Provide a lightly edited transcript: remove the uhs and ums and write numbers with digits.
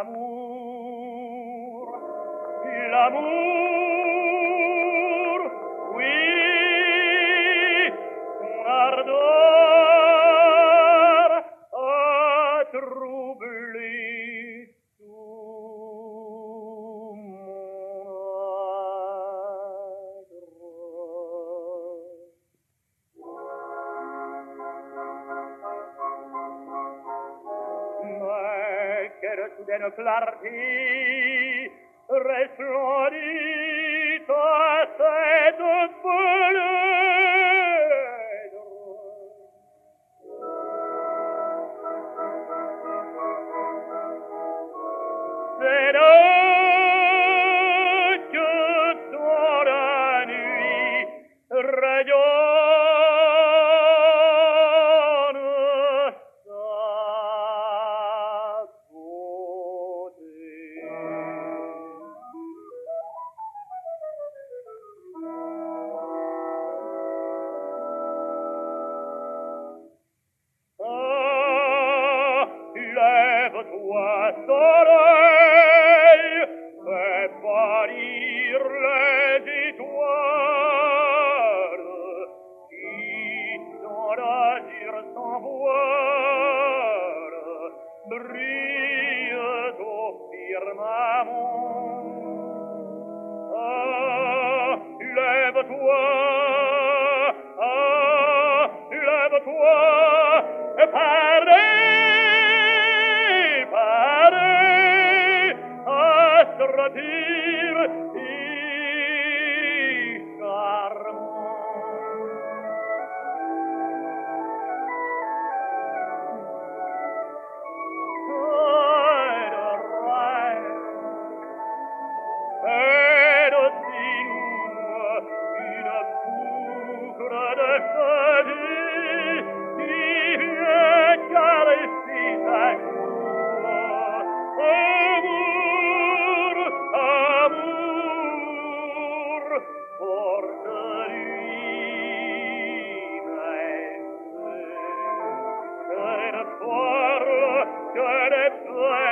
l'amour, l'amour, oui, ton ardeur a troublé tout mon adresse. Mais quelle soudaine clarté resplendit à cette fenêtre. C'est là que dans la nuit rayonne sa beauté. Ah, lève-toi, soleil, fais pâlir les étoiles qui, dans l'azur sans voile, brillent au firmament. Ah, lève-toi, et parez, à ce rapide et charmant. Et aussi nous une boucle de sa vie qui vient caresser ta cour. Amour, amour, porte-lui mes yeux. Que ne parle, que ne plaît.